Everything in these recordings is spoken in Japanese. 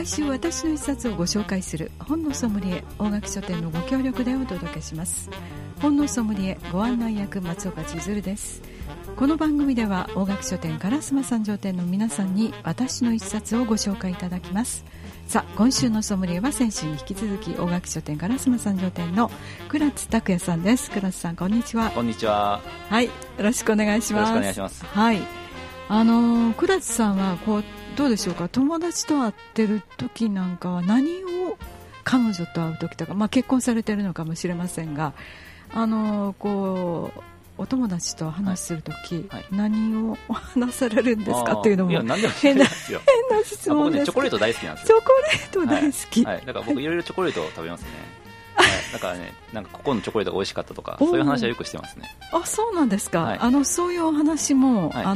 週私の一冊をご紹介する本のソムリエ、大垣書店のご協力でお届けします。本のソムリエご案内役、松岡千鶴です。この番組では大垣書店烏丸三条店の皆さんに私の一冊をご紹介いただきます。さあ、今週のソムリエは先週に引き続き大垣書店烏丸三条店の倉津拓也さんです。倉津さん、こんにちは。 こんにちは。 はい、よろしくお願いします。 よろしくお願いします。 はい、倉津さんはどうでしょうか、友達と会ってる時なんかは何を、彼女と会う時とか、結婚されてるのかもしれませんが、お友達と話するとき、はい、何を話されるんですかっていうのも変な質問です。 僕ね、チョコレート大好きなんですよ。 チョコレート大好き、 はいはい、だから僕いろいろチョコレートを食べますね。はい、だからね、なんかここのチョコレートが美味しかったとか、そういう話はよくしてますね。 あ、そうなんですか。 はい、 そういうお話も、 はい、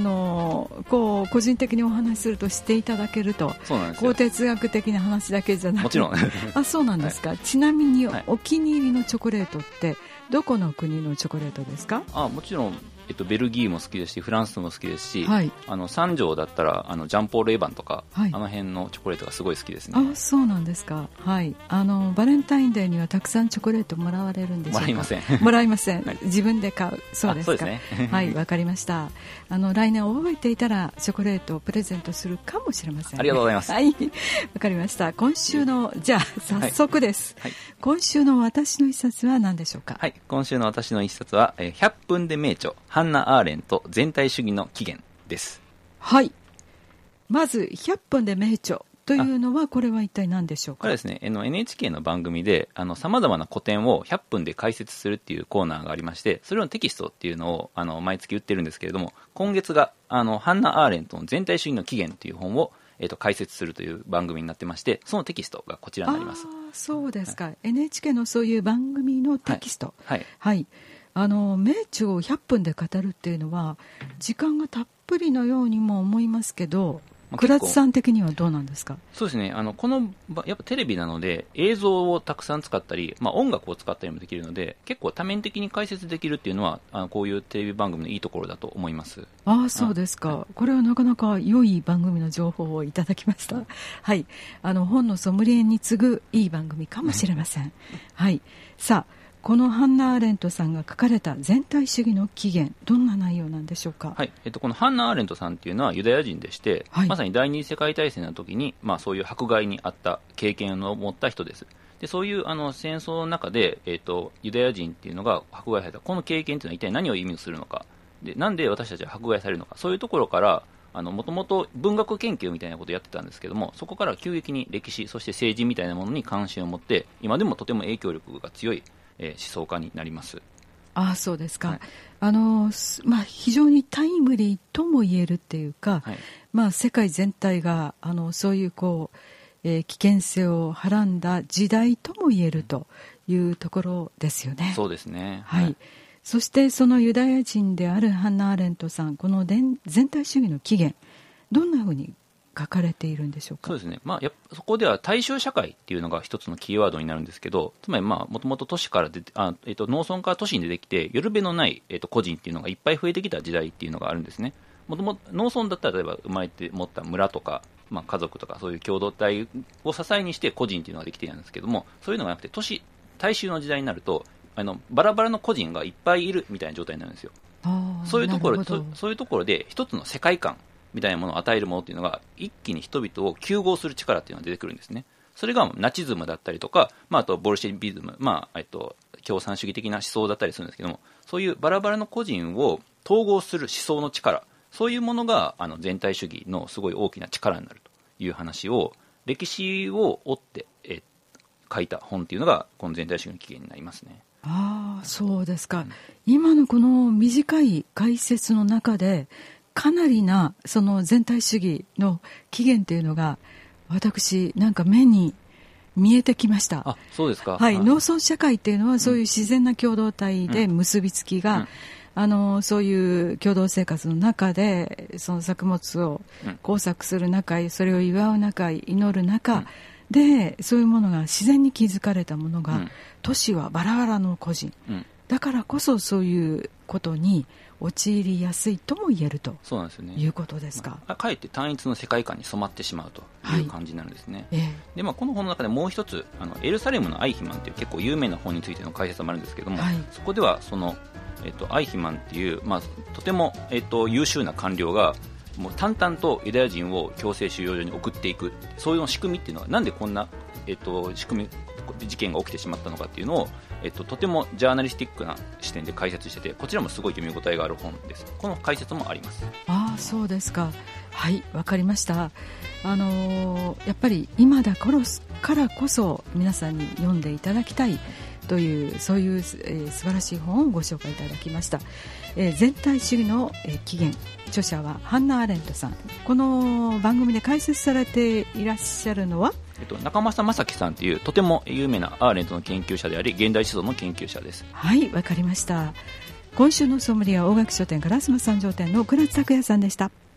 個人的にお話しするとしていただけると。 そうなんですよ。 哲学的な話だけじゃなくて、 もちろんあ、そうなんですか。はい、ちなみに、お気に入りのチョコレートってどこの国のチョコレートですか？ もちろんベルギーも好きですし、フランスも好きですし、 はい、 三条だったらジャンポール・エヴァンとか、はい、あの辺のチョコレートがすごい好きですね。 あ、そうなんですか。はい、バレンタインデーにはたくさんチョコレートもらわれるんでしょうか？ もらいませんもらいません、 はい、 自分で買う。そうですか。 そうですねはい、わかりました。来年覚えていたらチョコレートをプレゼントするかもしれません、ね、 ありがとうございます。 はい、わかりました。今週の、じゃあ早速です、はい、今週の私の一冊は何でしょうか？ はい、今週の私の一冊は100分で名著、ハンナ・アーレント全体主義の起源です。 はい、まず100分で名著というのは、これは一体何でしょうか？ これはですね、NHK の番組でさまざまな古典を100分で解説するっていうコーナーがありまして、それのテキストっていうのを毎月売ってるんですけれども、今月がハンナ・アーレントの全体主義の起源という本を解説するという番組になってまして、そのテキストがこちらになります。 そうですか、はい、NHK のそういう番組のテキスト、 はいはい、名著を100分で語るっていうのは時間がたっぷりのようにも思いますけど、倉津さん的にはどうなんですか？ そうですね、やっぱテレビなので映像をたくさん使ったり、音楽を使ったりもできるので、結構多面的に解説できるっていうのはこういうテレビ番組のいいところだと思います。 ああ、そうですか。はい、これはなかなか良い番組の情報をいただきました。はい、本のソムリエに次ぐいい番組かもしれません。はい、さあ、このハンナ・アーレントさんが書かれた全体主義の起源、どんな内容なんでしょうか？ はい、このハンナ・アーレントさんっていうのはユダヤ人でして、はい、まさに第二次世界大戦の時に、そういう迫害にあった経験を持った人です。で、そういう戦争の中で、ユダヤ人っていうのが迫害されたこの経験っていうのは一体何を意味するのか、でなんで私たちは迫害されるのか、そういうところからもともと文学研究みたいなことをやってたんですけども、そこから急激に歴史、そして政治みたいなものに関心を持って、今でもとても影響力が強い思想家になります。 ああ、そうですか。はい、非常にタイムリーとも言えるっていうか、はい、世界全体がそういう危険性をはらんだ時代とも言えるというところですよね。 そうですね。 はいはい、そしてそのユダヤ人であるハンナ・アーレントさん、この全体主義の起源、どんなふうに書かれているんでしょうか？ そうですね、そこでは大衆社会っていうのが一つのキーワードになるんですけど、つまりもともと都市から農村から都市に出てきて、よるべのない、個人っていうのがいっぱい増えてきた時代っていうのがあるんですね。もともと農村だったら、例えば生まれて持った村とか、家族とかそういう共同体を支えにして個人っていうのができているんですけども、そういうのがなくて大衆の時代になるとバラバラの個人がいっぱいいるみたいな状態になるんですよ。そういうところで一つの世界観みたいなものを与えるものっていうのが一気に人々を糾合する力っていうのが出てくるんですね。それがナチズムだったりとか、あとボルシェビズム、共産主義的な思想だったりするんですけども、そういうバラバラの個人を統合する思想の力、そういうものが全体主義のすごい大きな力になるという話を、歴史を追って、書いた本っていうのがこの全体主義の起源になりますね。 ああ、そうですか。今のこの短い解説の中でかなりなその全体主義の起源というのが私なんか目に見えてきました。 あ、そうですか。 はい、農村社会っていうのはそういう自然な共同体で結びつきが、そういう共同生活の中でその作物を耕作する中、それを祝う中、祈る中で、そういうものが自然に築かれたものが、都市はバラバラの個人、 だからこそそういうことに陥りやすいとも言えるとそうなんですよね、 いうことですか。 かえって単一の世界観に染まってしまうという感じになるんですね、でこの本の中でもう一つエルサレムのアイヒマンという結構有名な本についての解説もあるんですけども、そこではその、アイヒマンっていう、とても、優秀な官僚がもう淡々とユダヤ人を強制収容所に送っていく、そういう仕組みっていうのはなんでこんな、仕組み事件が起きてしまったのかっていうのを、とてもジャーナリスティックな視点で解説してて、こちらもすごい読み応えがある本です。この解説もあります。 そうですか。はい、わかりました。やっぱり今だからこそ皆さんに読んでいただきたいというそういう、素晴らしい本をご紹介いただきました。全体主義の、起源、著者はハンナ・アーレントさん。この番組で解説されていらっしゃるのは中正正樹さんというとても有名なアーレントの研究者であり現代思想の研究者です。 はい、わかりました。今週のソムリエは大垣書店烏丸三条店の倉知拓也さんでした。